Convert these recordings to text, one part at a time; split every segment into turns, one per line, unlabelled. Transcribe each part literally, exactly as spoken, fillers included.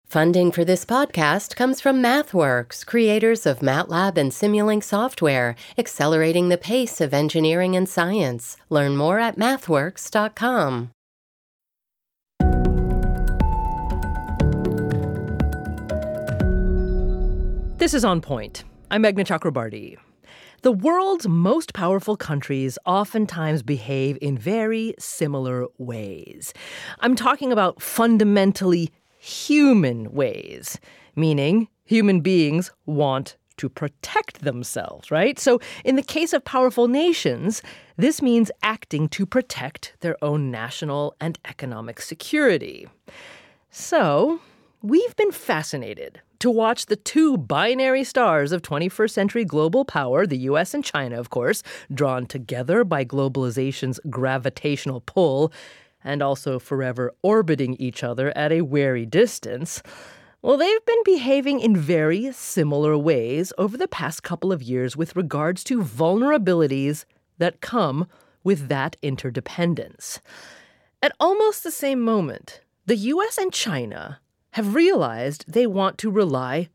Funding for this podcast comes from MathWorks, creators of MATLAB and Simulink software, accelerating the pace of engineering and science. Learn more at mathworks dot com.
This is On Point. I'm Meghna Chakrabarti. The world's most powerful countries oftentimes behave in very similar ways. I'm talking about fundamentally human ways, meaning human beings want to protect themselves, right? So in the case of powerful nations, this means acting to protect their own national and economic security. So we've been fascinated to watch the two binary stars of twenty-first century global power, the U S and China, of course, drawn together by globalization's gravitational pull and also forever orbiting each other at a wary distance. Well, they've been behaving in very similar ways over the past couple of years with regards to vulnerabilities that come with that interdependence. At almost the same moment, the U S and China have realized they want to rely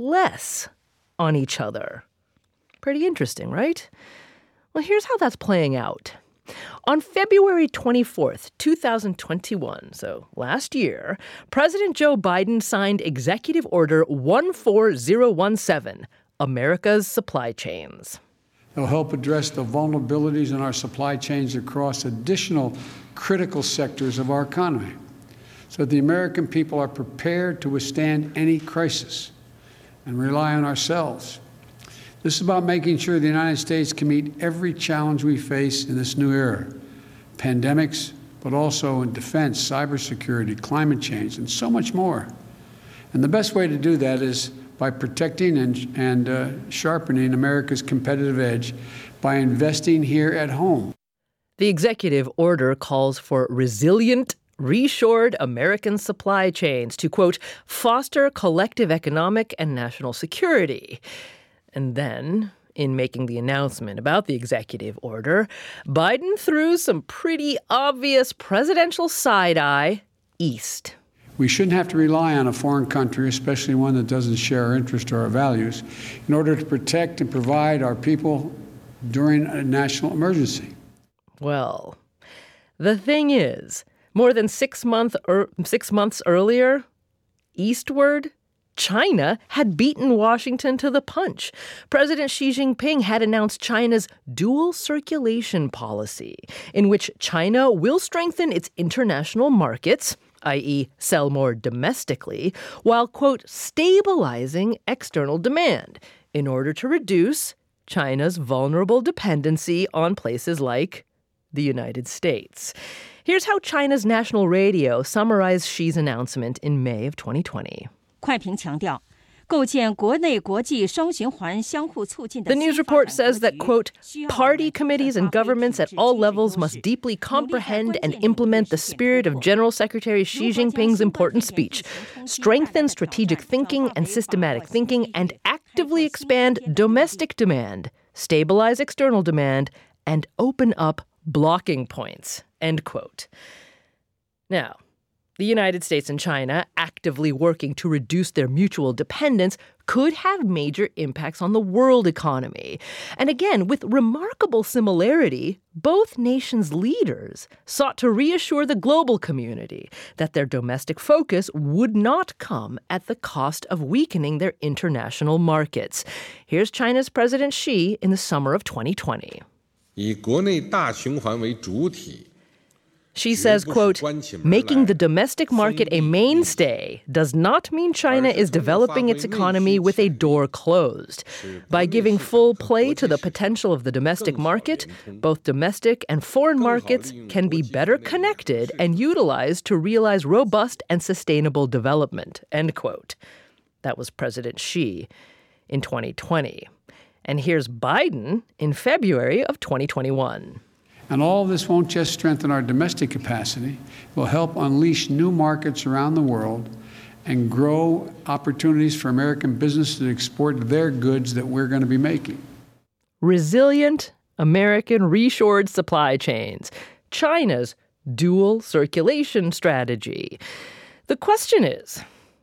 less on each other. Pretty interesting, right? Well, here's how that's playing out. On February twenty-fourth, twenty twenty-one, so last year, President Joe Biden signed Executive Order one four zero one seven, America's Supply Chains.
It'll help address the vulnerabilities in our supply chains across additional critical sectors of our economy, so that the American people are prepared to withstand any crisis and rely on ourselves. This is about making sure the United States can meet every challenge we face in this new era. Pandemics, but also in defense, cybersecurity, climate change, and so much more. And the best way to do that is by protecting and, and uh, sharpening America's competitive edge by investing here at home.
The executive order calls for resilient, reshored American supply chains to, quote, foster collective economic and national security. And then, in making the announcement about the executive order, Biden threw some pretty obvious presidential side-eye east.
We shouldn't have to rely on a foreign country, especially one that doesn't share our interests or our values, in order to protect and provide our people during a national emergency.
Well, the thing is, more than six, month er, six months earlier, eastward, China had beaten Washington to the punch. President Xi Jinping had announced China's dual circulation policy, in which China will strengthen its international markets, that is sell more domestically, while, quote, stabilizing external demand in order to reduce China's vulnerable dependency on places like the United States. Here's how China's national radio summarized Xi's announcement in May of twenty twenty. The news report says that, quote, party committees and governments at all levels must deeply comprehend and implement the spirit of General Secretary Xi Jinping's important speech, strengthen strategic thinking and systematic thinking, and actively expand domestic demand, stabilize external demand, and open up blocking points, end quote. Now, the United States and China actively working to reduce their mutual dependence could have major impacts on the world economy. And again, with remarkable similarity, both nations' leaders sought to reassure the global community that their domestic focus would not come at the cost of weakening their international markets. Here's China's President Xi in the summer of twenty twenty.
以国内大循环为主体
She says, quote, making the domestic market a mainstay does not mean China is developing its economy with a door closed. By giving full play to the potential of the domestic market, both domestic and foreign markets can be better connected and utilized to realize robust and sustainable development, end quote. That was President Xi in twenty twenty. And here's Biden in February of twenty twenty-one.
And all of this won't just strengthen our domestic capacity, it will help unleash new markets around the world and grow opportunities for American businesses to export their goods that we're going to be making.
Resilient American reshored supply chains, China's dual circulation strategy. The question is,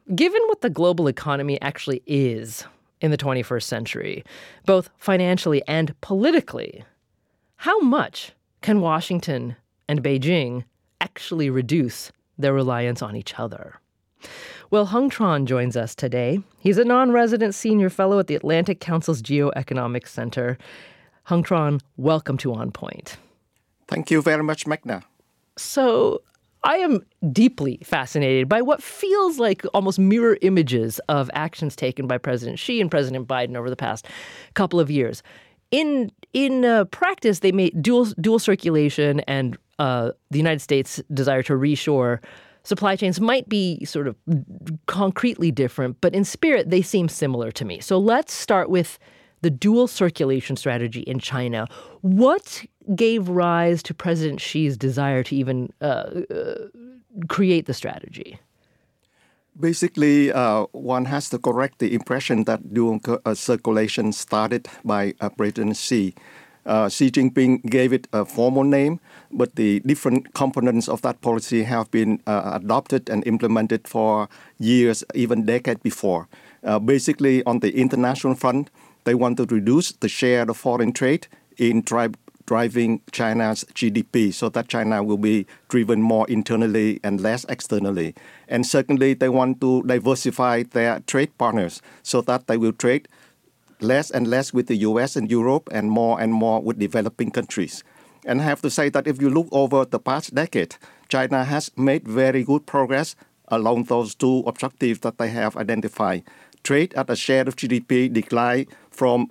Given what the global economy actually is in the twenty-first century, both financially and politically, how much can Washington and Beijing actually reduce their reliance on each other? Well, Hung Tran joins us today. He's a non-resident senior fellow at the Atlantic Council's Geoeconomics Center. Hung Tran, welcome to On Point.
Thank you very much, Magna.
So I am deeply fascinated by what feels like almost mirror images of actions taken by President Xi and President Biden over the past couple of years. In in uh, practice, they made dual dual circulation and uh, the United States' desire to reshore supply chains might be sort of concretely different, but in spirit, they seem similar to me. So let's start with the dual circulation strategy in China. What gave rise to President Xi's desire to even uh, uh, create the strategy?
Basically, uh, one has to correct the impression that dual uh, circulation started by uh, President Xi. Uh, Xi Jinping gave it a formal name, but the different components of that policy have been uh, adopted and implemented for years, even decades before. Uh, basically, on the international front, they want to reduce the share of foreign trade in tri- driving China's G D P so that China will be driven more internally and less externally. And secondly, they want to diversify their trade partners so that they will trade less and less with the U S and Europe and more and more with developing countries. And I have to say that if you look over the past decade, China has made very good progress along those two objectives that they have identified. Trade at a share of G D P declined from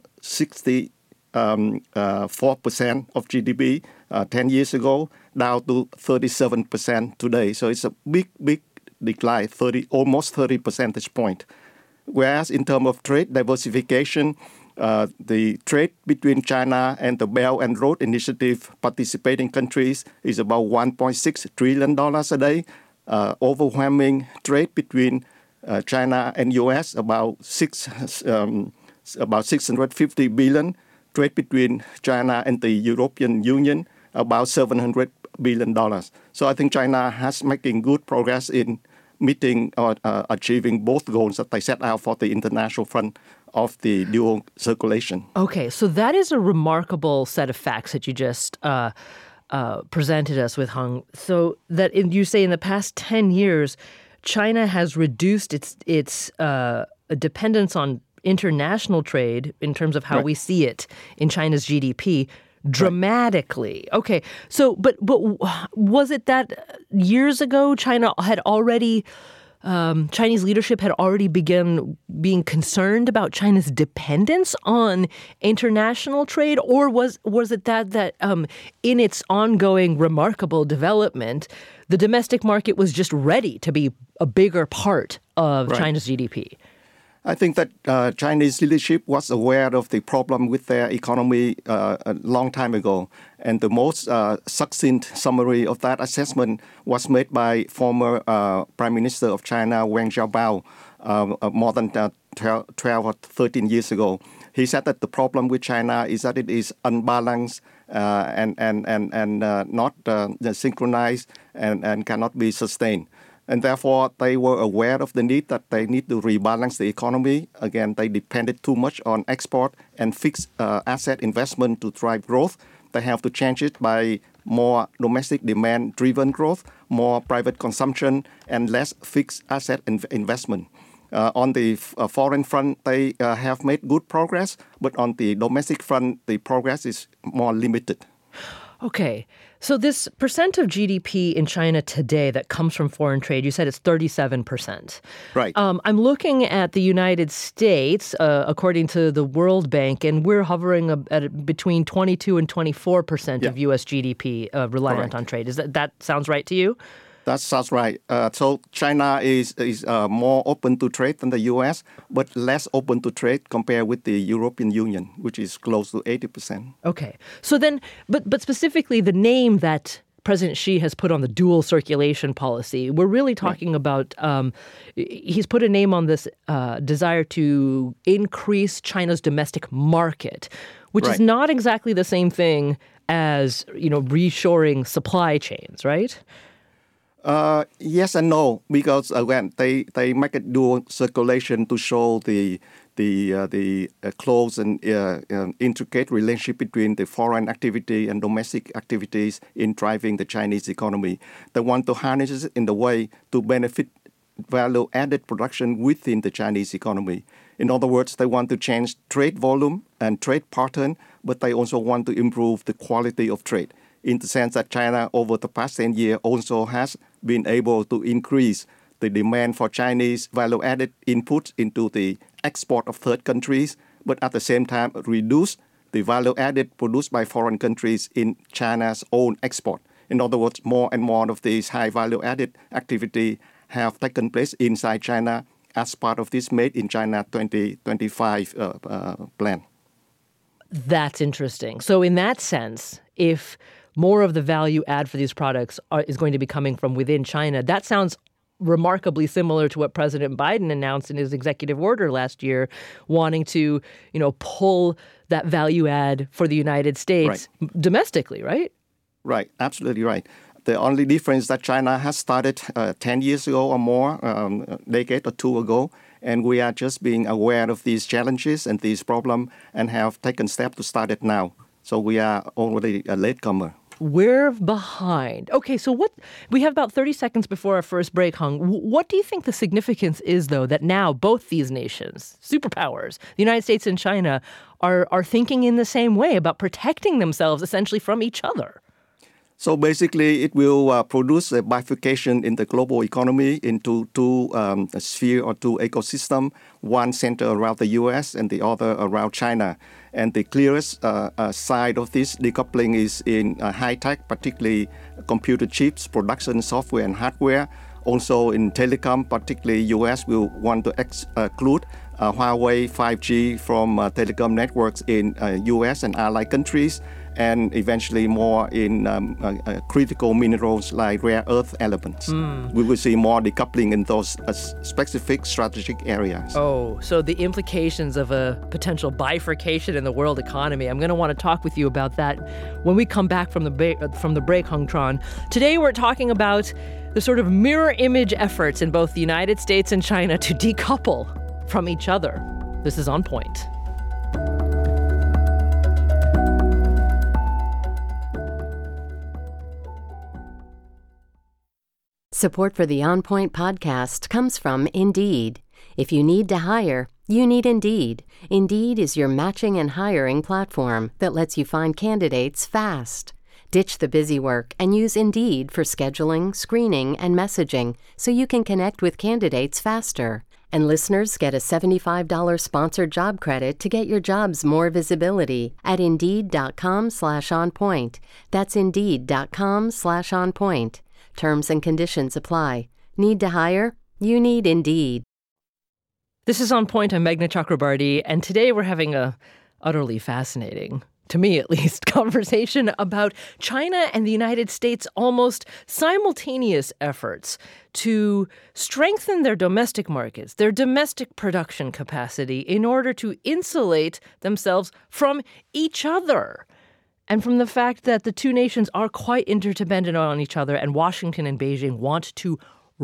sixty-four percent of G D P uh, ten years ago down to thirty-seven percent today. So it's a big, big decline, thirty, almost thirty percentage point. Whereas in terms of trade diversification, uh, the trade between China and the Belt and Road Initiative participating countries is about one point six trillion dollars a day. Uh, overwhelming trade between uh, China and U S about six, um, about six hundred fifty billion. Trade between China and the European Union about seven hundred billion dollars. So I think China has making good progress in meeting or uh, achieving both goals that they set out for the international front of the dual circulation.
Okay, so that is a remarkable set of facts that you just uh, uh, presented us with, Hung. So that in, you say in the past ten years, China has reduced its its uh, dependence on international trade in terms of how
right.
we see it in China's G D P dramatically. Right. Okay, so but but was it that years ago China had already um, Chinese leadership had already begun being concerned about China's dependence on international trade, or was was it that that um, in its ongoing remarkable development, the domestic market was just ready to be a bigger part of right. China's G D P?
I think that uh, Chinese leadership was aware of the problem with their economy uh, a long time ago. And the most uh, succinct summary of that assessment was made by former uh, Prime Minister of China, Wen Jiabao, uh, uh, more than uh, twelve or thirteen years ago. He said that the problem with China is that it is unbalanced uh, and, and, and, and uh, not uh, synchronized and, and cannot be sustained. And therefore, they were aware of the need that they need to rebalance the economy. Again, they depended too much on export and fixed uh, asset investment to drive growth. They have to change it by more domestic demand-driven growth, more private consumption, and less fixed asset in- investment. Uh, on the f- uh, foreign front, they uh, have made good progress, but on the domestic front, the progress is more limited.
Okay. So this percent of G D P in China today that comes from foreign trade, you said it's thirty-seven percent.
Right.
Um, I'm looking at the United States, uh, according to the World Bank, and we're hovering at between twenty-two and twenty-four percent yeah. of U S G D P uh, reliant Correct. on trade. Is that, that sounds right to you?
That sounds right. Uh, so China is is uh, more open to trade than the U S, but less open to trade compared with the European Union, which is close to eighty percent.
Okay. So then, but but specifically the name that President Xi has put on the dual circulation policy, we're really talking right. about, um, he's put a name on this uh, desire to increase China's domestic market, which right. is not exactly the same thing as, you know, reshoring supply chains, right?
Uh, yes and no, because again, they, they make a dual circulation to show the the uh, the uh, close and uh, uh, intricate relationship between the foreign activity and domestic activities in driving the Chinese economy. They want to harness it in the way to benefit value-added production within the Chinese economy. In other words, they want to change trade volume and trade pattern, but they also want to improve the quality of trade, in the sense that China over the past ten years also has been able to increase the demand for Chinese value-added inputs into the export of third countries, but at the same time reduce the value-added produced by foreign countries in China's own export. In other words, more and more of these high value-added activity have taken place inside China as part of this Made in China twenty twenty-five uh, uh, plan.
That's interesting. So in that sense, if more of the value add for these products are, is going to be coming from within China, that sounds remarkably similar to what President Biden announced in his executive order last year, wanting to, you know, pull that value add for the United States right. domestically, right?
Right, absolutely right. The only difference that China has started uh, ten years ago or more, um, a decade or two ago, and we are just being aware of these challenges and these problems and have taken steps to start it now. So we are already a latecomer.
We're behind. Okay, so what we have about thirty seconds before our first break, Hung. What do you think the significance is, though, that now both these nations, superpowers, the United States and China, are are thinking in the same way about protecting themselves essentially from each other?
So basically, it will uh, produce a bifurcation in the global economy into two um, sphere or two ecosystem, one centered around the U S and the other around China. And the clearest uh, uh, side of this decoupling is in uh, high tech, particularly computer chips, production software and hardware. Also in telecom, particularly U S will want to exclude uh, Huawei five G from uh, telecom networks in uh, U S and allied countries, and eventually more in um, uh, uh, critical minerals like rare earth elements. Mm. We will see more decoupling in those uh, specific strategic areas.
Oh, so the implications of a potential bifurcation in the world economy. I'm going to want to talk with you about that when we come back from the ba- from the break, Hung Tran. Today we're talking about the sort of mirror image efforts in both the United States and China to decouple from each other. This is On Point.
Support for the On Point podcast comes from Indeed. If you need to hire, you need Indeed. Indeed is your matching and hiring platform that lets you find candidates fast. Ditch the busy work and use Indeed for scheduling, screening, and messaging so you can connect with candidates faster. And listeners get a seventy-five dollars sponsored job credit to get your jobs more visibility at Indeed.com slash on point. That's Indeed.com slash on point. Terms and conditions apply. Need to hire? You need Indeed.
This is On Point. I'm Meghna Chakrabarty, and today we're having a utterly fascinating, to me at least, conversation about China and the United States' almost simultaneous efforts to strengthen their domestic markets, their domestic production capacity, in order to insulate themselves from each other. And from the fact that the two nations are quite interdependent on each other, and Washington and Beijing want to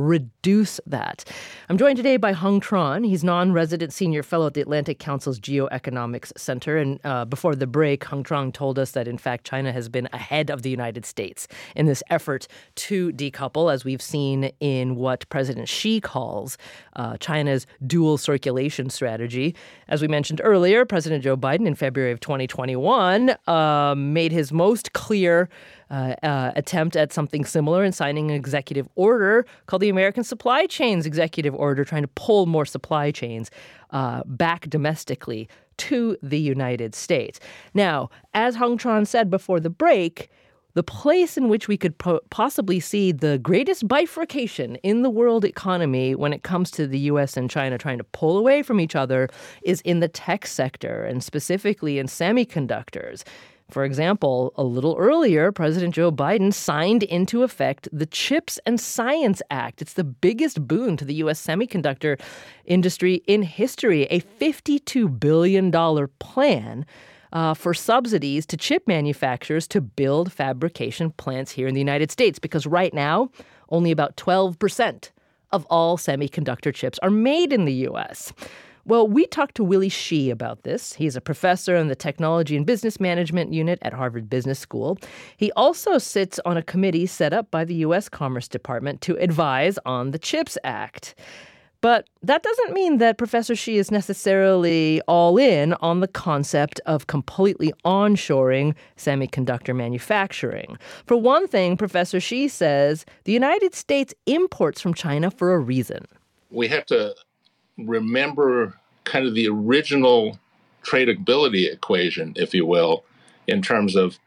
reduce that. I'm joined today by Hung Tran. He's non-resident senior fellow at the Atlantic Council's Geoeconomics Center. And uh, before the break, Hung Tran told us that, in fact, China has been ahead of the United States in this effort to decouple, as we've seen in what President Xi calls uh, China's dual circulation strategy. As we mentioned earlier, President Joe Biden in February of twenty twenty-one uh, made his most clear Uh, uh, attempt at something similar in signing an executive order called the American Supply Chains Executive Order, trying to pull more supply chains uh, back domestically to the United States. Now, as Hung Tran said before the break, the place in which we could po- possibly see the greatest bifurcation in the world economy when it comes to the U S and China trying to pull away from each other is in the tech sector, and specifically in semiconductors. For example, a little earlier, President Joe Biden signed into effect the CHIPS and Science Act. It's the biggest boon to the U S semiconductor industry in history, a fifty-two billion dollars plan uh, for subsidies to chip manufacturers to build fabrication plants here in the United States. Because right now, Only about twelve percent of all semiconductor chips are made in the U S. Well, we talked to Willy Shih about this. He's a professor in the Technology and Business Management Unit at Harvard Business School. He also sits on a committee set up by the U S Commerce Department to advise on the CHIPS Act. But that doesn't mean that Professor Shih is necessarily all in on the concept of completely onshoring semiconductor manufacturing. For one thing, Professor Shih says the United States imports from China for a reason.
We have to remember kind of the original tradability equation, if you will, in terms of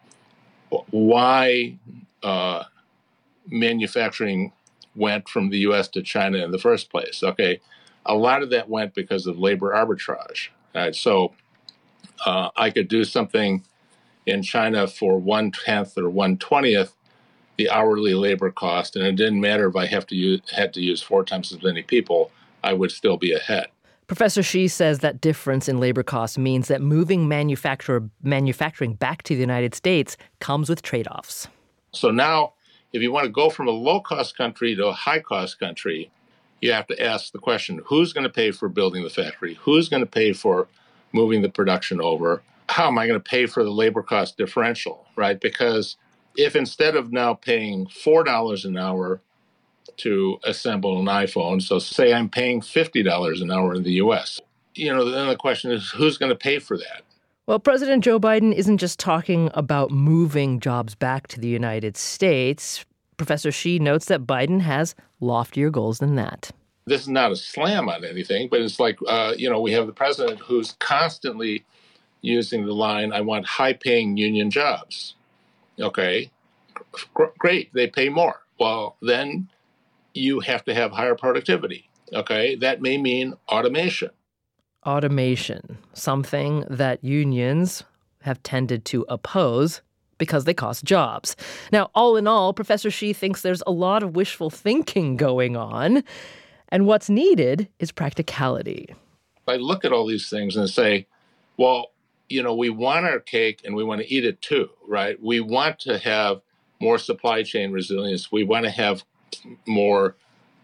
why uh, manufacturing went from the U S to China in the first place. Okay, a lot of that went because of labor arbitrage. Right? So uh, I could do something in China for one-tenth or one-twentieth the hourly labor cost, and it didn't matter if I have to use, had to use four times as many people, I would still be ahead.
Professor Shih says that difference in labor costs means that moving manufacturer, manufacturing back to the United States comes with trade-offs.
So now, if you want to go from a low-cost country to a high-cost country, you have to ask the question, who's going to pay for building the factory? Who's going to pay for moving the production over? How am I going to pay for the labor cost differential, right? Because if instead of now paying four dollars an hour to assemble an iPhone, so say I'm paying fifty dollars an hour in the U S, you know, then the question is, who's going to pay for that?
Well, President Joe Biden isn't just talking about moving jobs back to the United States. Professor Shih notes that Biden has loftier goals than that.
This is not a slam on anything, but it's like, uh, you know, we have the president who's constantly using the line, I want high-paying union jobs. Okay, G- great, they pay more. Well, then you have to have higher productivity. Okay, that may mean automation.
Automation, something that unions have tended to oppose because they cost jobs. Now, all in all, Professor Shih thinks there's a lot of wishful thinking going on, and what's needed is practicality.
I look at all these things and say, well, you know, we want our cake and we want to eat it too, right? We want to have more supply chain resilience. We want to have more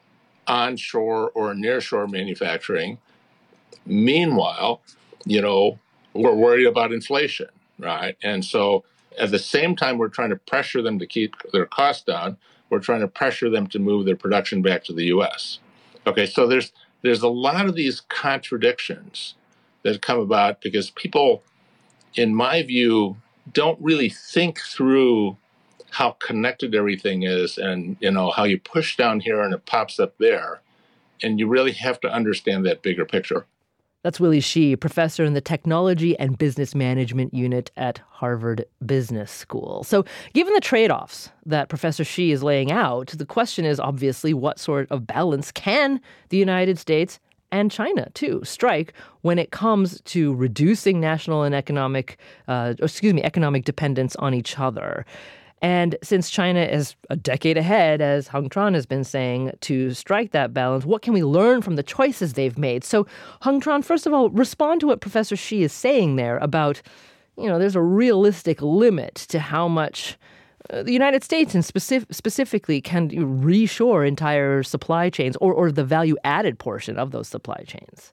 onshore or nearshore manufacturing. Meanwhile, you know, we're worried about inflation, right? And so at the same time, we're trying to pressure them to keep their costs down. We're trying to pressure them to move their production back to the U S. Okay, so there's there's a lot of these contradictions that come about because people, in my view, don't really think through how connected everything is and, you know, how you push down here and it pops up there. And you really have to understand that bigger picture.
That's Willy Shih, professor in the Technology and Business Management Unit at Harvard Business School. So given the trade-offs that Professor Shih is laying out, the question is obviously what sort of balance can the United States and China, too, strike when it comes to reducing national and economic, uh, excuse me, economic dependence on each other. And since China is a decade ahead, as Hung Tran has been saying, to strike that balance, what can we learn from the choices they've made? So, Hung Tran, first of all, respond to what Professor Shih is saying there about, you know, there's a realistic limit to how much uh, the United States and specific, specifically can reshore entire supply chains or, or the value-added portion of those supply chains.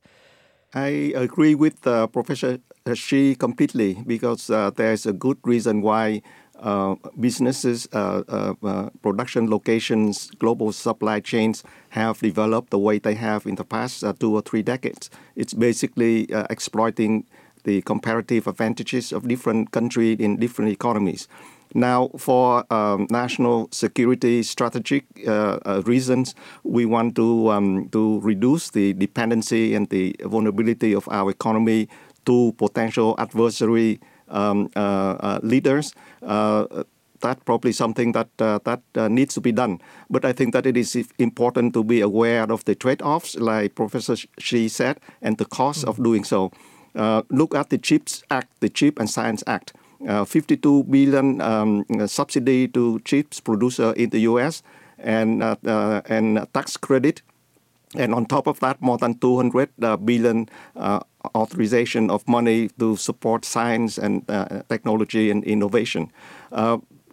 I agree with uh, Professor Shih completely because uh, there's a good reason why Uh, businesses, uh, uh, uh, production locations, global supply chains have developed the way they have in the past uh, two or three decades. It's basically uh, exploiting the comparative advantages of different countries in different economies. Now, for um, national security strategic uh, uh, reasons, we want to um, to reduce the dependency and the vulnerability of our economy to potential adversary Um, uh, uh, leaders. Uh, that's probably something that uh, that uh, needs to be done. But I think that it is important to be aware of the trade-offs, like Professor Shih said, and the cost mm-hmm. of doing so. Uh, look at the CHIPS Act, the Chip and Science Act. Uh, fifty-two billion dollars um, subsidy to chips producer in the U S and uh, uh, and tax credit. And on top of that, more than two hundred billion uh, authorization of money to support science and uh, technology and innovation. Uh,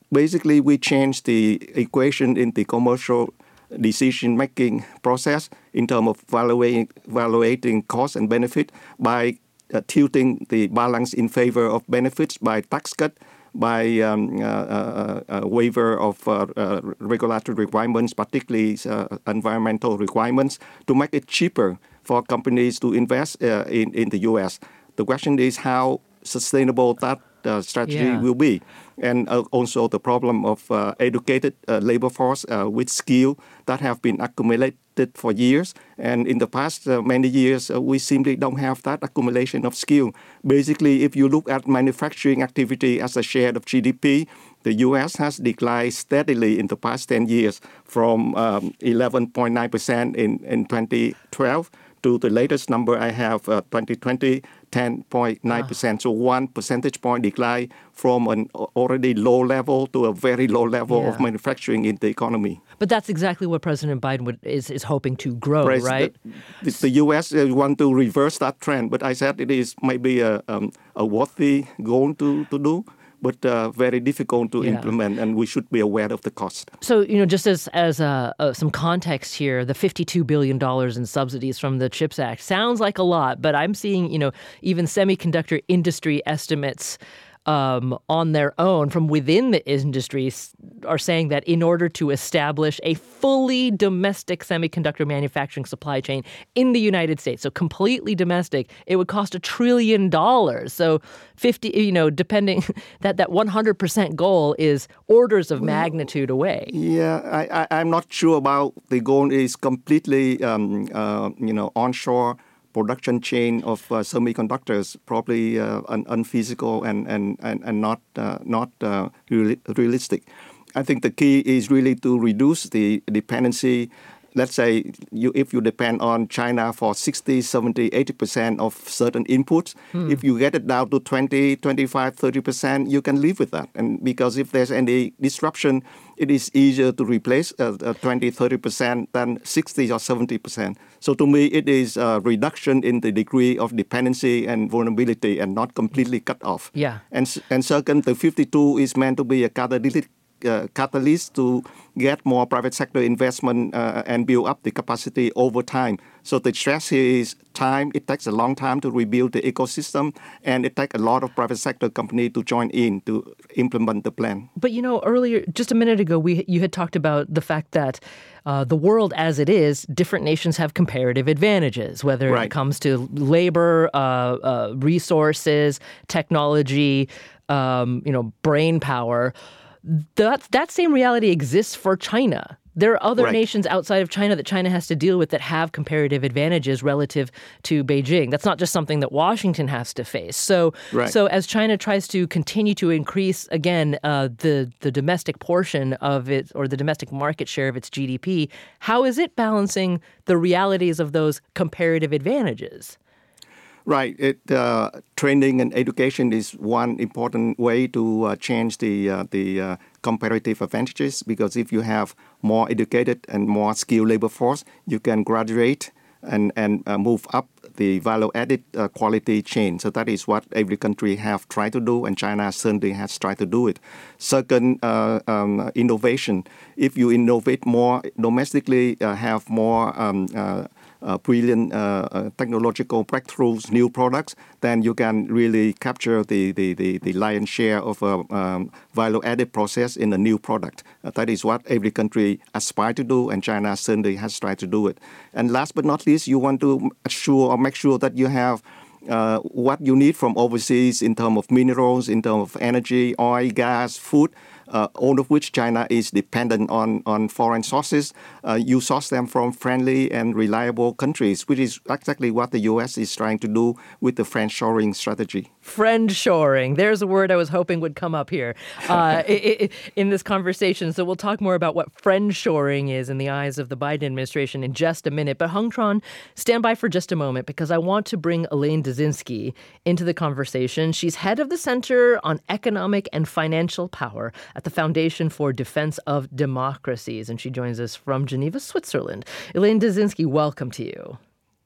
basically we changed the equation in the commercial decision-making process in terms of evaluating, evaluating cost and benefit by uh, tilting the balance in favor of benefits by tax cut, by um, uh, uh, uh, waiver of uh, uh, regulatory requirements, particularly uh, environmental requirements, to make it cheaper for companies to invest uh, in, in the U S. The question is how sustainable that uh, strategy
yeah.
will be. And uh, also the problem of uh, educated uh, labor force uh, with skill that have been accumulated for years. And in the past uh, many years, uh, we simply don't have that accumulation of skill. Basically, if you look at manufacturing activity as a share of G D P, the U S has declined steadily in the past ten years from um, eleven point nine percent in, in twenty twelve to the latest number I have, uh, twenty twenty, ten point nine percent. So one percentage point decline from an already low level to a very low level
yeah.
of manufacturing in the economy.
But that's exactly what President Biden would, is, is hoping to grow,
Pres-
right?
The, the U S uh, want to reverse that trend, but I said it is maybe a, um, a worthy goal to, to do, but uh, very difficult to
yeah.
implement, and we should be aware of the cost.
So, you know, just as as uh, uh, some context here, the fifty-two billion dollars in subsidies from the CHIPS Act sounds like a lot, but I'm seeing, you know, even semiconductor industry estimates um, on their own from within the industry are saying that in order to establish a fully domestic semiconductor manufacturing supply chain in the United States, so completely domestic, it would cost a trillion dollars. So fifty, you know, depending that that one hundred percent goal is orders of magnitude away.
Yeah, I, I, I'm not sure about the goal is completely, um, uh, you know, onshore production chain of uh, semiconductors, probably uh, un- unfeasible and, and, and, and not, uh, not uh, real- realistic. I think the key is really to reduce the dependency. Let's say you, if you depend on China for sixty, seventy, eighty percent of certain inputs, hmm. if you get it down to twenty, twenty-five, thirty percent, you can live with that. And because if there's any disruption, it is easier to replace uh, uh, twenty, thirty percent than sixty or seventy percent. So to me, it is a reduction in the degree of dependency and vulnerability and not completely cut off.
Yeah.
And, and second, the fifty-two is meant to be a catalytic Uh, catalyst to get more private sector investment uh, and build up the capacity over time. So the stress here is time. It takes a long time to rebuild the ecosystem, and it takes a lot of private sector companies to join in to implement the plan.
But, you know, earlier, just a minute ago, we you had talked about the fact that uh, the world as it is, different nations have comparative advantages, whether
right.
it comes to labor, uh, uh, resources, technology, um, you know, brain power. That that same reality exists for China. There are other
right.
nations outside of China that China has to deal with that have comparative advantages relative to Beijing. That's not just something that Washington has to face. So,
right.
so as China tries to continue to increase, again, uh, the, the domestic portion of it or the domestic market share of its G D P, how is it balancing the realities of those comparative advantages?
Right. It, uh, training and education is one important way to uh, change the uh, the uh, comparative advantages, because if you have more educated and more skilled labor force, you can graduate and, and uh, move up the value-added uh, quality chain. So that is what every country have tried to do, and China certainly has tried to do it. Second, uh, um, innovation. If you innovate more domestically, uh, have more um, uh, Uh, brilliant uh, uh, technological breakthroughs, new products, then you can really capture the, the, the, the lion's share of a um, value-added process in a new product. Uh, that is what every country aspires to do, and China certainly has tried to do it. And last but not least, you want to assure or make sure that you have uh, what you need from overseas in terms of minerals, in terms of energy, oil, gas, food, Uh, all of which China is dependent on, on foreign sources. Uh, you source them from friendly and reliable countries, which is exactly what the U S is trying to do with the friendshoring strategy.
Friendshoring. There's a word I was hoping would come up here uh, in this conversation. So we'll talk more about what friendshoring is in the eyes of the Biden administration in just a minute. But Hung Tran, stand by for just a moment, because I want to bring Elaine Dzyzinski into the conversation. She's head of the Center on Economic and Financial Power at the Foundation for Defense of Democracies, and she joins us from Geneva, Switzerland. Elaine Dzyzinski, welcome to you.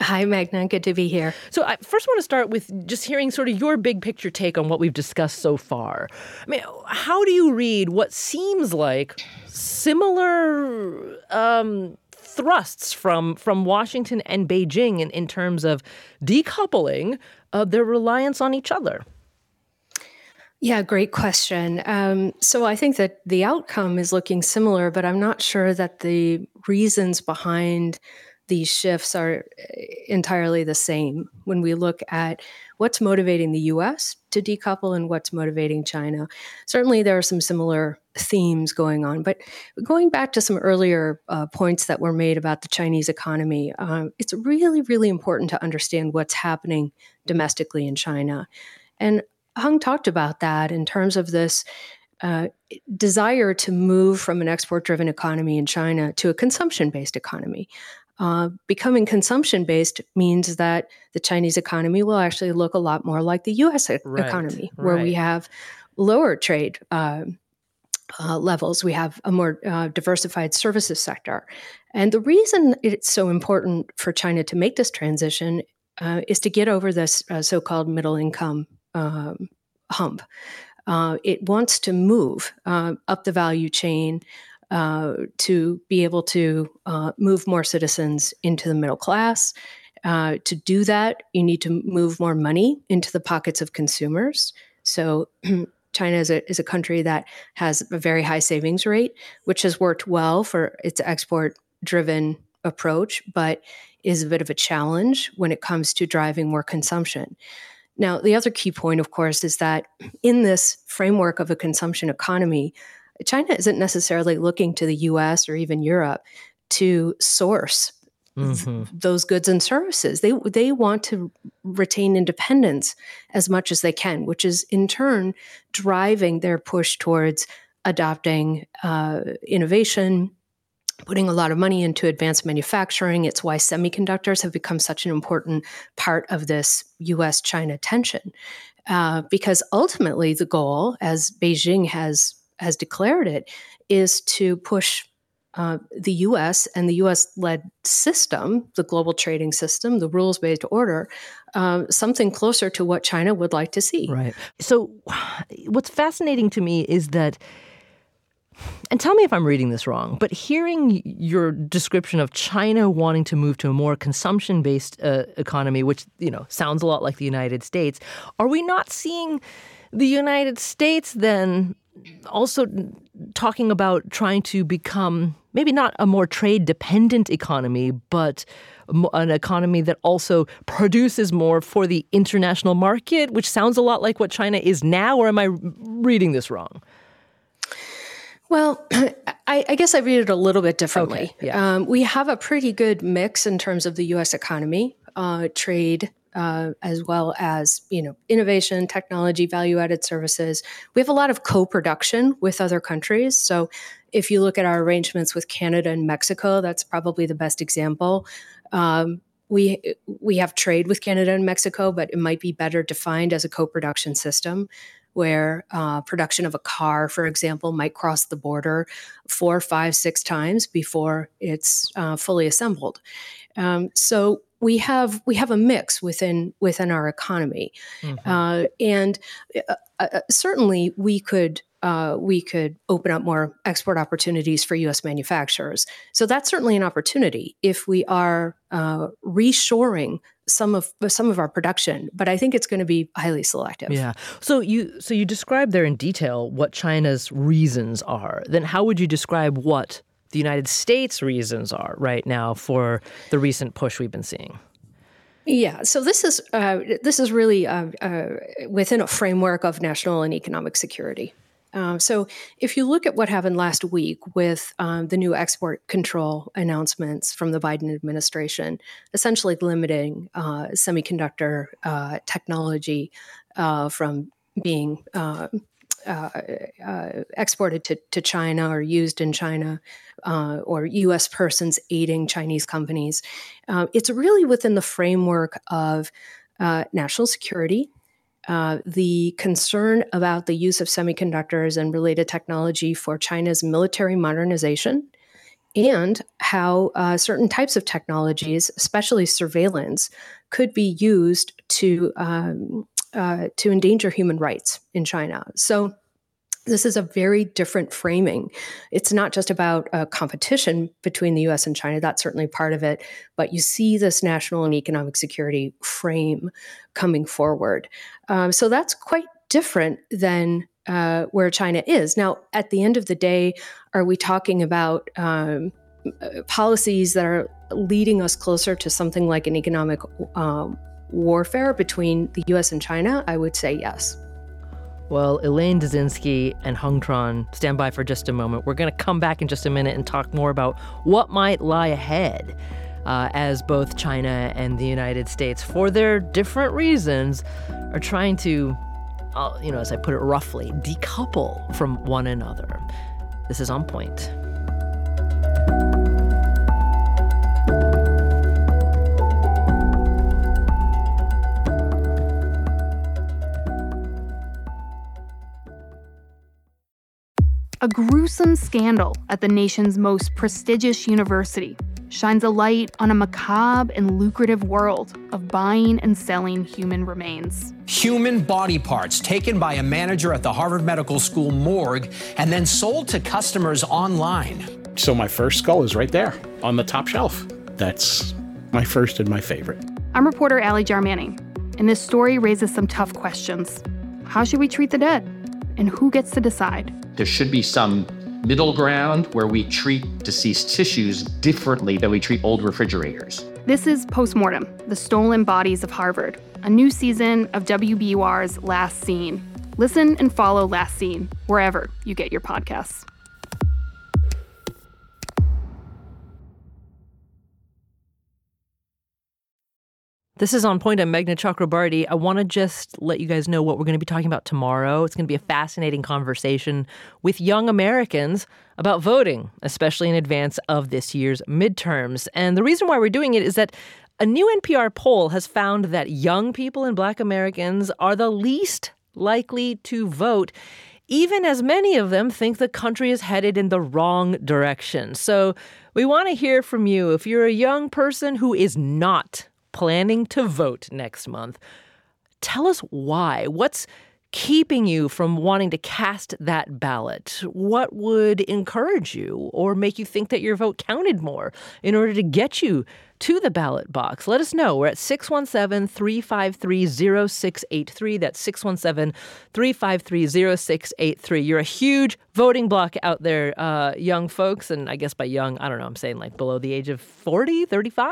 Hi, Magna. Good to be here.
So I first want to start with just hearing sort of your big picture take on what we've discussed so far. I mean, how do you read what seems like similar um, thrusts from, from Washington and Beijing in, in terms of decoupling uh, their reliance on each other?
Yeah, great question. Um, so I think that the outcome is looking similar, but I'm not sure that the reasons behind these shifts are entirely the same when we look at what's motivating the U S to decouple and what's motivating China. Certainly, there are some similar themes going on. But going back to some earlier uh, points that were made about the Chinese economy, uh, it's really, really important to understand what's happening domestically in China. And Hung talked about that in terms of this uh, desire to move from an export-driven economy in China to a consumption-based economy. Uh, becoming consumption-based means that the Chinese economy will actually look a lot more like the U S
Right,
economy, where
right.
we have lower trade uh, uh, levels. We have a more uh, diversified services sector. And the reason it's so important for China to make this transition uh, is to get over this uh, so-called middle-income um, hump. Uh, it wants to move uh, up the value chain uh, to be able to uh, move more citizens into the middle class. Uh, to do that, you need to move more money into the pockets of consumers. So China is a, is a country that has a very high savings rate, which has worked well for its export-driven approach, but is a bit of a challenge when it comes to driving more consumption. Now, the other key point, of course, is that in this framework of a consumption economy, China isn't necessarily looking to the U S or even Europe to source
Mm-hmm.
th- those goods and services. They they want to retain independence as much as they can, which is in turn driving their push towards adopting uh, innovation, putting a lot of money into advanced manufacturing. It's why semiconductors have become such an important part of this U S China tension, uh, because ultimately the goal, as Beijing has has declared it, is to push uh, the U S and the U S-led system, the global trading system, the rules-based order, um, something closer to what China would like to see.
Right. So what's fascinating to me is that, and tell me if I'm reading this wrong, but hearing your description of China wanting to move to a more consumption-based uh, economy, which, you know, sounds a lot like the United States, are we not seeing the United States then also talking about trying to become maybe not a more trade-dependent economy, but an economy that also produces more for the international market, which sounds a lot like what China is now, or am I reading this wrong?
Well, I, I guess I read it a little bit differently.
Okay, yeah.
Um, we have a pretty good mix in terms of the U S economy, uh, trade, uh, as well as, you know, innovation, technology, value-added services. We have a lot of co-production with other countries. So if you look at our arrangements with Canada and Mexico, that's probably the best example. Um, we we have trade with Canada and Mexico, but it might be better defined as a co-production system, where uh, production of a car, for example, might cross the border four, five, six times before it's uh, fully assembled. Um, so we have we have a mix within within our economy, mm-hmm. uh, and uh, uh, certainly we could uh, we could open up more export opportunities for U S manufacturers. So that's certainly an opportunity if we are uh, reshoring some of some of our production, but I think it's going to be highly selective.
Yeah. So you so you described there in detail what China's reasons are. Then how would you describe what the United States' reasons are right now for the recent push we've been seeing?
Yeah. So this is uh, this is really uh, uh, within a framework of national and economic security. Um, so if you look at what happened last week with um, the new export control announcements from the Biden administration, essentially limiting uh, semiconductor uh, technology uh, from being uh, uh, uh, exported to, to China or used in China, uh, or U S persons aiding Chinese companies, uh, it's really within the framework of uh, national security. Uh, the concern about the use of semiconductors and related technology for China's military modernization, and how uh, certain types of technologies, especially surveillance, could be used to um, uh, to endanger human rights in China. So this is a very different framing. It's not just about a competition between the U S and China. That's certainly part of it. But you see this national and economic security frame coming forward. Um, so that's quite different than uh, where China is. Now, at the end of the day, are we talking about um, policies that are leading us closer to something like an economic um, warfare between the U S and China? I would say yes.
Well, Elaine Dzyzinski and Hung Tran, stand by for just a moment. We're going to come back in just a minute and talk more about what might lie ahead uh, as both China and the United States, for their different reasons, are trying to, uh, you know, as I put it roughly, decouple from one another. This is On Point.
A gruesome scandal at the nation's most prestigious university shines a light on a macabre and lucrative world of buying and selling human remains.
Human body parts taken by a manager at the Harvard Medical School morgue and then sold to customers online.
So my first skull is right there on the top shelf. That's my first and my favorite.
I'm reporter Allie Jarmanning, and this story raises some tough questions. How should we treat the dead? And who gets to decide?
There should be some middle ground where we treat deceased tissues differently than we treat old refrigerators.
This is Postmortem, the Stolen Bodies of Harvard, a new season of W B U R's Last Seen. Listen and follow Last Seen wherever you get your podcasts.
This is On Point. I'm Meghna Chakrabarty. I want to just let you guys know what we're going to be talking about tomorrow. It's going to be a fascinating conversation with young Americans about voting, especially in advance of this year's midterms. And the reason why we're doing it is that a new N P R poll has found that young people and Black Americans are the least likely to vote, even as many of them think the country is headed in the wrong direction. So we want to hear from you. If you're a young person who is not planning to vote next month, tell us why. What's keeping you from wanting to cast that ballot? What would encourage you or make you think that your vote counted more in order to get you to the ballot box? Let us know. We're at six one seven, three five three, zero six eight three. That's six one seven, three five three, zero six eight three. You're a huge voting bloc out there, uh, young folks. And I guess by young, I don't know, I'm saying like below the age of forty, thirty-five.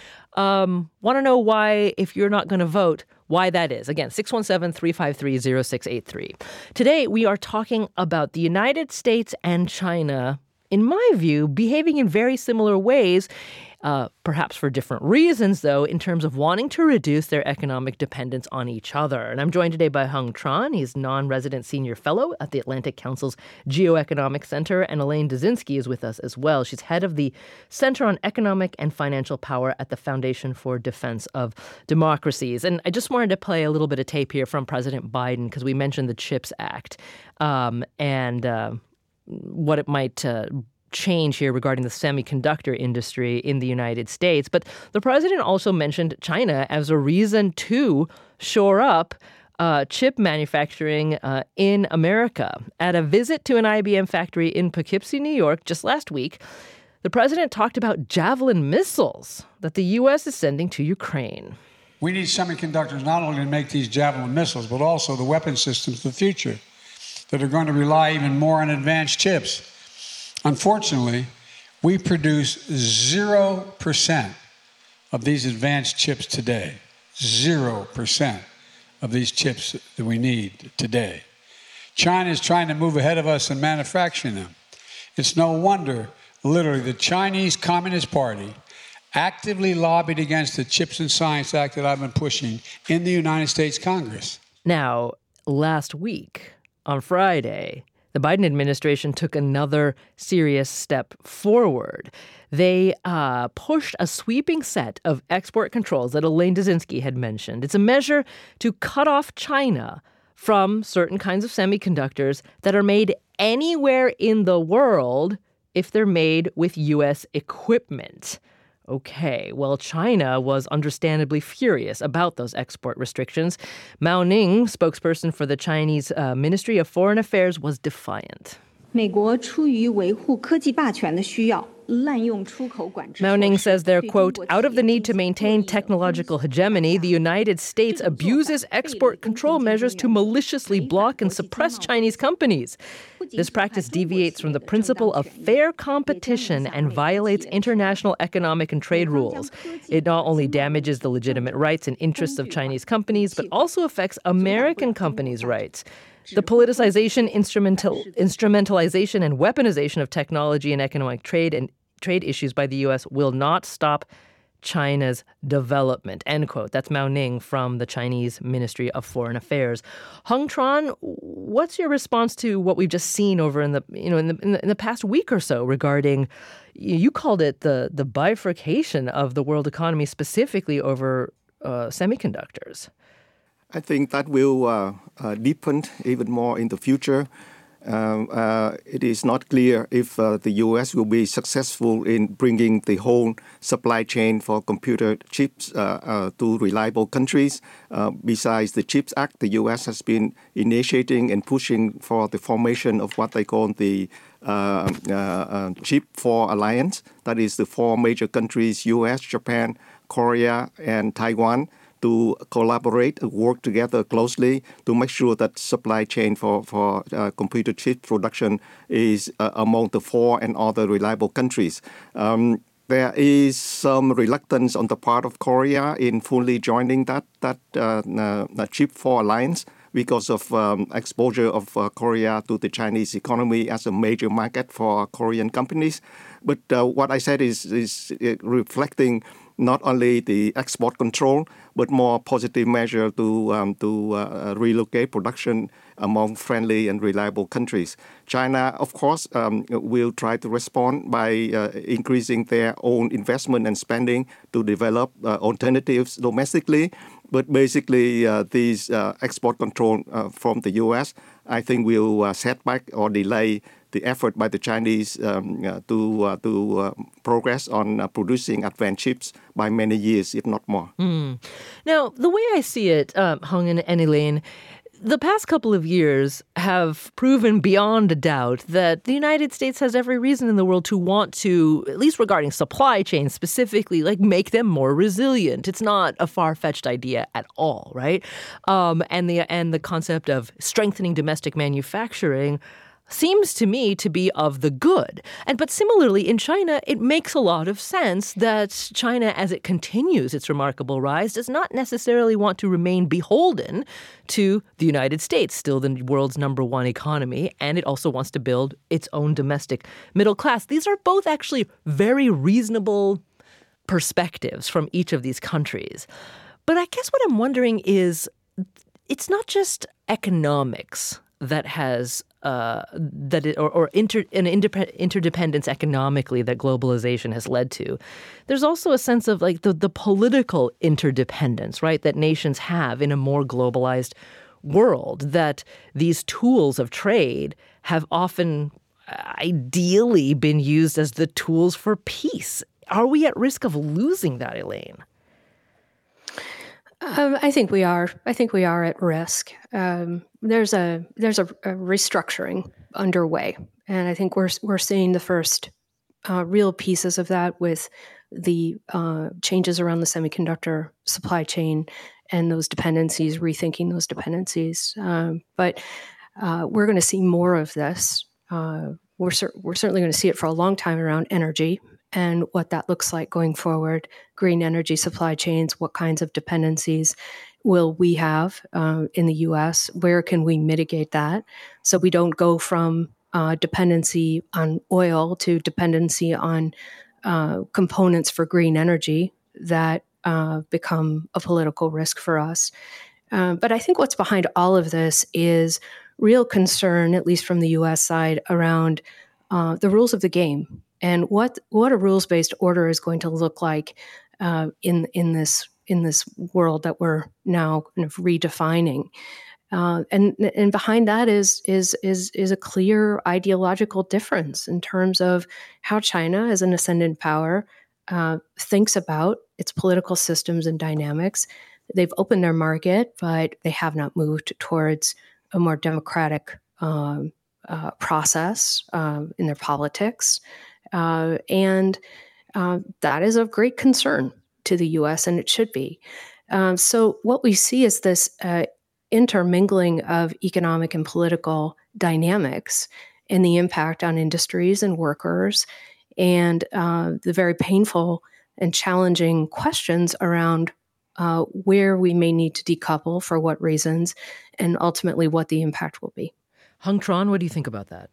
Um, want to know why, if you're not going to vote, why that is. Again, six one seven, three five three, zero six eight three. Today, we are talking about the United States and China, in my view, behaving in very similar ways, uh, perhaps for different reasons, though, in terms of wanting to reduce their economic dependence on each other. And I'm joined today by Hung Tran. He's non-resident senior fellow at the Atlantic Council's Geoeconomic Center. And Elaine Dzyzinski is with us as well. She's head of the Center on Economic and Financial Power at the Foundation for Defense of Democracies. And I just wanted to play a little bit of tape here from President Biden, because we mentioned the CHIPS Act um, and uh, what it might uh, change here regarding the semiconductor industry in the United States. But the president also mentioned China as a reason to shore up uh, chip manufacturing uh, in America. At a visit to an I B M factory in Poughkeepsie, New York, just last week, the president talked about Javelin missiles that the U S is sending to Ukraine.
We need semiconductors not only to make these Javelin missiles, but also the weapon systems of the future that are going to rely even more on advanced chips. Unfortunately, we produce zero percent of these advanced chips today. Zero percent of these chips that we need today. China is trying to move ahead of us in manufacturing them. It's no wonder, literally, the Chinese Communist Party actively lobbied against the Chips and Science Act that I've been pushing in the United States Congress.
Now, last week, on Friday, the Biden administration took another serious step forward. They uh, pushed a sweeping set of export controls that Elaine Dzyzinski had mentioned. It's a measure to cut off China from certain kinds of semiconductors that are made anywhere in the world if they're made with U S equipment. Okay, well, China was understandably furious about those export restrictions. Mao Ning, spokesperson for the Chinese uh, Ministry of Foreign Affairs, was defiant.
美国出于维护科技霸权的需要
Mao Ning says they're, quote, out of the need to maintain technological hegemony, the United States abuses export control measures to maliciously block and suppress Chinese companies. This practice deviates from the principle of fair competition and violates international economic and trade rules. It not only damages the legitimate rights and interests of Chinese companies, but also affects American companies' rights. The politicization, instrumental, instrumentalization, and weaponization of technology and economic trade and trade issues by the U S will not stop China's development, end quote. That's Mao Ning from the Chinese Ministry of Foreign Affairs. Hung Tran, what's your response to what we've just seen over in the you know in the in the, in the past week or so regarding, you called it the the bifurcation of the world economy, specifically over uh, semiconductors?
I think that will uh, uh, deepen even more in the future. Um, uh, it is not clear if uh, the U S will be successful in bringing the whole supply chain for computer chips uh, uh, to reliable countries. Uh, besides the CHIPS Act, the U S has been initiating and pushing for the formation of what they call the uh, uh, uh, Chip four Alliance. That is the four major countries, U S, Japan, Korea, and Taiwan, to collaborate, work together closely to make sure that supply chain for, for uh, computer chip production is uh, among the four and other reliable countries. Um, there is some reluctance on the part of Korea in fully joining that, that uh, uh, Chip four Alliance because of um, exposure of uh, Korea to the Chinese economy as a major market for Korean companies. But uh, what I said is, is reflecting not only the export control, but more positive measure to um, to uh, relocate production among friendly and reliable countries. China, of course, um, will try to respond by uh, increasing their own investment and spending to develop uh, alternatives domestically. But basically, uh, these uh, export control uh, from the U S, I think, will uh, set back or delay the effort by the Chinese um, uh, to uh, to uh, progress on uh, producing advanced chips by many years, if not more.
Mm. Now, the way I see it, uh, Hung and, and Elaine, the past couple of years have proven beyond a doubt that the United States has every reason in the world to want to, at least regarding supply chains specifically, like make them more resilient. It's not a far-fetched idea at all, right? Um, and the and the concept of strengthening domestic manufacturing seems to me to be of the good. And but similarly, in China, it makes a lot of sense that China, as it continues its remarkable rise, does not necessarily want to remain beholden to the United States, still the world's number one economy, and it also wants to build its own domestic middle class. These are both actually very reasonable perspectives from each of these countries. But I guess what I'm wondering is, it's not just economics that has uh, that it, or, or inter, an indep- interdependence economically that globalization has led to. There's also a sense of like the, the political interdependence, right, that nations have in a more globalized world, that these tools of trade have often ideally been used as the tools for peace. Are we at risk of losing that, Elaine?
Um, I think we are. I think we are at risk. Um, there's a there's a, a restructuring underway, and I think we're we're seeing the first uh, real pieces of that with the uh, changes around the semiconductor supply chain and those dependencies, rethinking those dependencies. Um, but uh, we're going to see more of this. Uh, we're cer- we're certainly going to see it for a long time around energy and what that looks like going forward, green energy supply chains, what kinds of dependencies will we have uh, in the U S? Where can we mitigate that so we don't go from uh, dependency on oil to dependency on uh, components for green energy that uh, become a political risk for us. Uh, but I think what's behind all of this is real concern, at least from the U S side, around uh, the rules of the game. And what what a rules-based order is going to look like uh, in in this in this world that we're now kind of redefining. Uh, and and behind that is is is is a clear ideological difference in terms of how China, as an ascendant power, uh, thinks about its political systems and dynamics. They've opened their market, but they have not moved towards a more democratic um, uh, process um, in their politics, uh, and uh, that is of great concern to the U S, and it should be. Um, so what we see is this uh, intermingling of economic and political dynamics and the impact on industries and workers, and uh, the very painful and challenging questions around uh, where we may need to decouple, for what reasons, and ultimately what the impact will be.
Hung Tran, what do you think about that?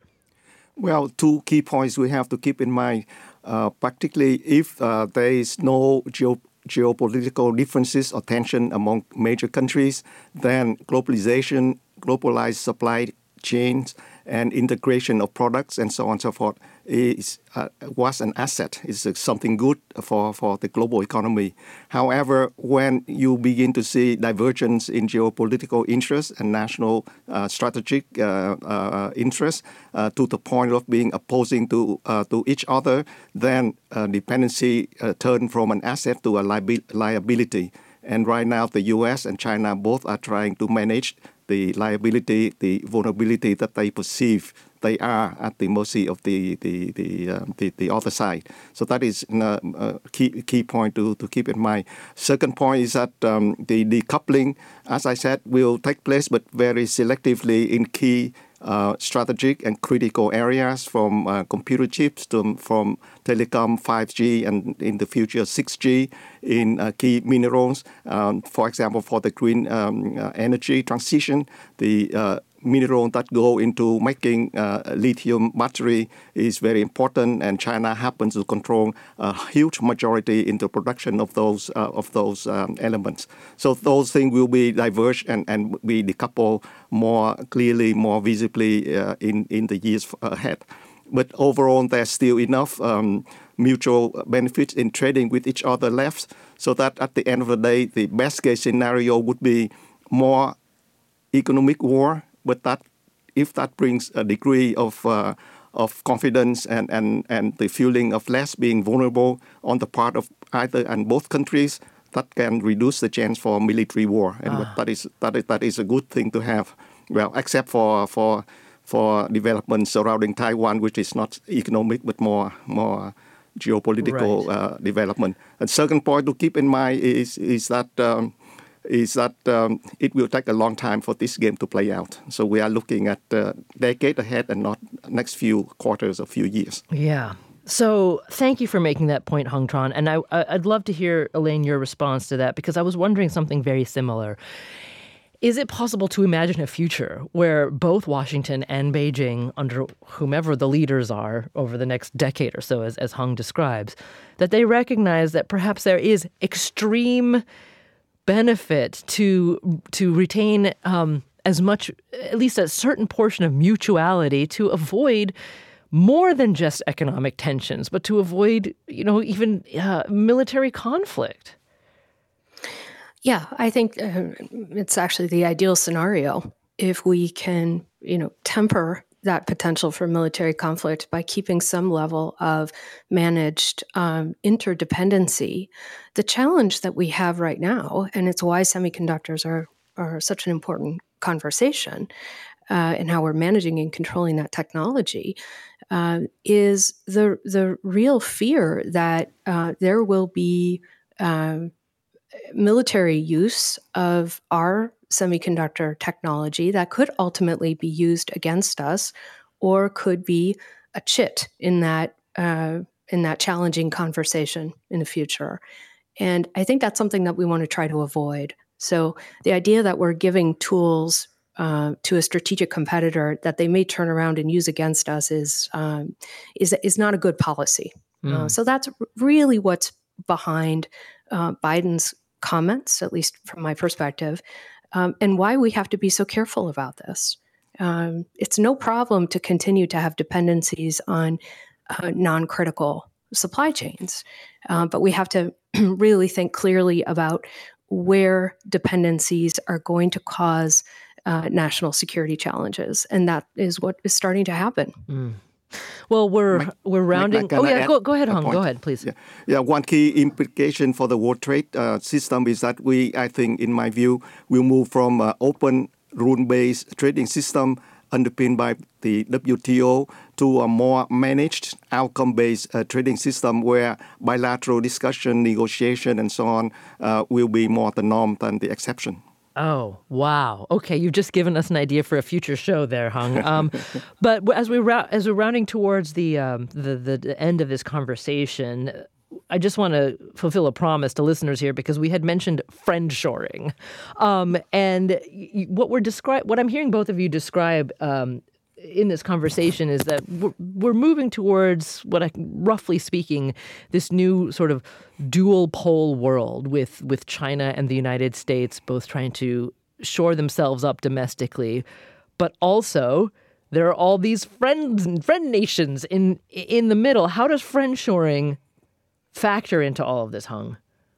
Well, two key points we have to keep in mind, uh, particularly if uh, there is no geo- geopolitical differences or tension among major countries, then globalization, globalized supply chains, and integration of products and so on and so forth is uh, was an asset. It's uh, something good for, for the global economy. However, when you begin to see divergence in geopolitical interests and national uh, strategic uh, uh, interests uh, to the point of being opposing to uh, to each other, then uh, dependency uh, turn from an asset to a liabi- liability. And right now, the U S and China both are trying to manage the liability, the vulnerability that they perceive they are at the mercy of the the the uh, the, the other side. So that is a uh, key key point to, to keep in mind. Second point is that um, the decoupling, as I said, will take place, but very selectively in key uh, strategic and critical areas, from uh, computer chips to from telecom, five G, and in the future six G, in uh, key minerals. Um, for example, for the green um, uh, energy transition, the uh, mineral that go into making uh, lithium battery is very important, and China happens to control a huge majority in the production of those uh, of those um, elements. So those things will be diverged and, and be decoupled more clearly, more visibly uh, in, in the years ahead. But overall, there's still enough um, mutual benefits in trading with each other left, so that at the end of the day, the best case scenario would be more economic war. But that, if that brings a degree of uh, of confidence and, and, and the feeling of less being vulnerable on the part of either and both countries, that can reduce the chance for military war, and ah. that is that is that is a good thing to have. Well, except for for for developments surrounding Taiwan, which is not economic but more more geopolitical right. uh, development. And second point to keep in mind is is that. Um, is that um, it will take a long time for this game to play out. So we are looking at a decade ahead and not next few quarters or few years.
Yeah. So thank you for making that point, Hung Tran. And I, I'd love to hear, Elaine, your response to that, because I was wondering something very similar. Is it possible to imagine a future where both Washington and Beijing, under whomever the leaders are over the next decade or so, as, as Hung describes, that they recognize that perhaps there is extreme benefit to to retain um, as much, at least a certain portion of mutuality, to avoid more than just economic tensions, but to avoid, you know, even uh, military conflict?
Yeah, I think uh, it's actually the ideal scenario if we can, you know, temper that potential for military conflict by keeping some level of managed um, interdependency. The challenge that we have right now, and it's why semiconductors are, are such an important conversation uh, and how we're managing and controlling that technology, uh, is the, the real fear that uh, there will be um, military use of our semiconductor technology that could ultimately be used against us, or could be a chit in that uh, in that challenging conversation in the future. And I think that's something that we want to try to avoid. So the idea that we're giving tools uh, to a strategic competitor that they may turn around and use against us is um, is is not a good policy. Mm. Uh, so that's really what's behind uh, Biden's comments, at least from my perspective. Um, and why we have to be so careful about this. Um, it's no problem to continue to have dependencies on uh, non-critical supply chains, uh, but we have to really think clearly about where dependencies are going to cause uh, national security challenges. And that is what is starting to happen.
Mm. Well, we're
Mike,
we're rounding.
Mike,
oh yeah, go go ahead,
a
Hung.
point?
Go ahead, please.
Yeah. yeah, one key implication for the world trade uh, system is that we, I think, in my view, will move from uh, open rule-based trading system underpinned by the W T O to a more managed outcome-based uh, trading system where bilateral discussion, negotiation, and so on uh, will be more the norm than the exception.
Oh, wow. Okay, you've just given us an idea for a future show there, Hung. Um, but as, we ra- as we're rounding towards the, um, the, the end of this conversation, I just want to fulfill a promise to listeners here because we had mentioned friendshoring. Um, and what we're describe, what I'm hearing both of you describe um, in this conversation is that we're, we're moving towards what I, roughly speaking, this new sort of dual pole world with, with China and the United States both trying to shore themselves up domestically, but also there are all these friends and friend nations in in the middle. How does friendshoring factor into all of this, Hung?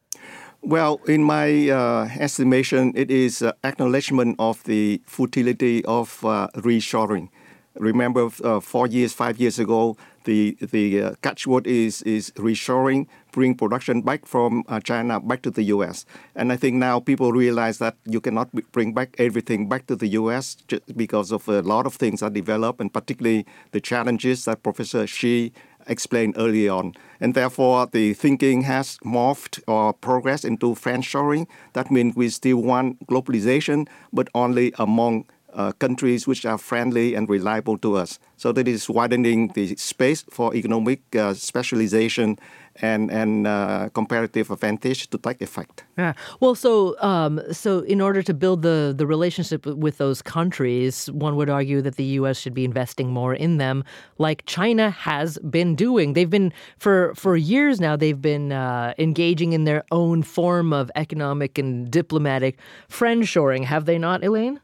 Well, in my uh, estimation, it is uh, acknowledgement of the futility of uh, reshoring. Remember, uh, four years, five years ago, the the uh, catchword is is reshoring, bring production back from uh, China back to the U S. And I think now people realize that you cannot bring back everything back to the U S just because of a lot of things are developed, and particularly the challenges that Professor Xi explained early on. And therefore, the thinking has morphed or progressed into friendshoring. That means we still want globalization, but only among Uh, countries which are friendly and reliable to us. So that is widening the space for economic uh, specialization and and uh, comparative advantage to take effect.
Yeah. Well, so um, so in order to build the the relationship with those countries, one would argue that the U S should be investing more in them, like China has been doing. They've been for for years now. They've been uh, engaging in their own form of economic and diplomatic friendshoring. Have they not, Elaine?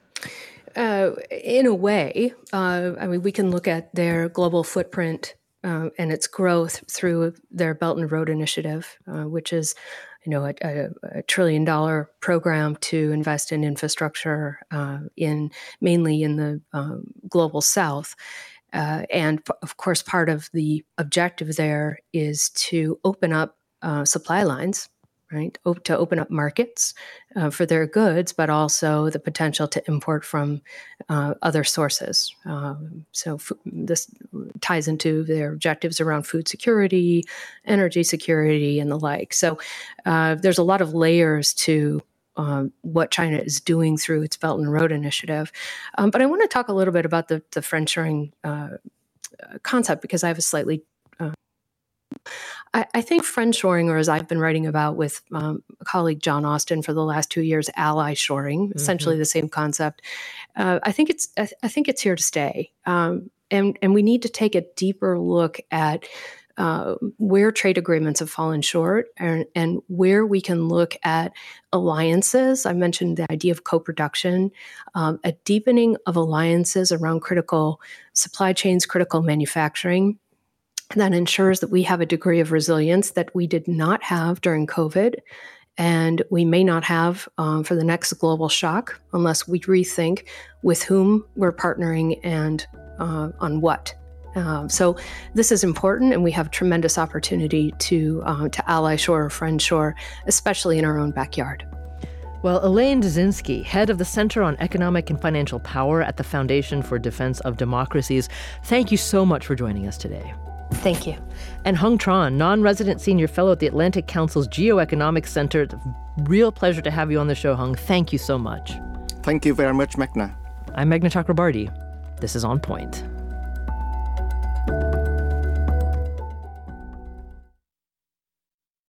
Uh, in a way, uh, I mean, we can look at their global footprint uh, and its growth through their Belt and Road Initiative, uh, which is, you know, a, a, a trillion dollar program to invest in infrastructure uh, in mainly in the um, global South. Uh, and of course, part of the objective there is to open up uh, supply lines. Right, to open up markets uh, for their goods, but also the potential to import from uh, other sources. Um, so f- this ties into their objectives around food security, energy security, and the like. So uh, there's a lot of layers to um, what China is doing through its Belt and Road Initiative. Um, but I want to talk a little bit about the, the friendshoring uh, concept because I have a slightly I think friendshoring, or as I've been writing about with um, a colleague John Austin for the last two years, ally shoring, mm-hmm. essentially the same concept. Uh, I think it's I, th- I think it's here to stay, um, and and we need to take a deeper look at uh, where trade agreements have fallen short, and, and where we can look at alliances. I mentioned the idea of co-production, um, a deepening of alliances around critical supply chains, critical manufacturing. That ensures that we have a degree of resilience that we did not have during COVID, and we may not have um, for the next global shock unless we rethink with whom we're partnering and uh, on what. Um, so this is important, and we have tremendous opportunity to uh, to ally shore or friend shore, especially in our own backyard.
Well, Elaine Dzyzinski, head of the Center on Economic and Financial Power at the Foundation for Defense of Democracies, thank you so much for joining us today.
Thank you.
And Hung Tran, non-resident senior fellow at the Atlantic Council's Geoeconomics Center. Real pleasure to have you on the show, Hung. Thank you so much.
Thank you very much, Meghna.
I'm Meghna Chakrabarty. This is On Point.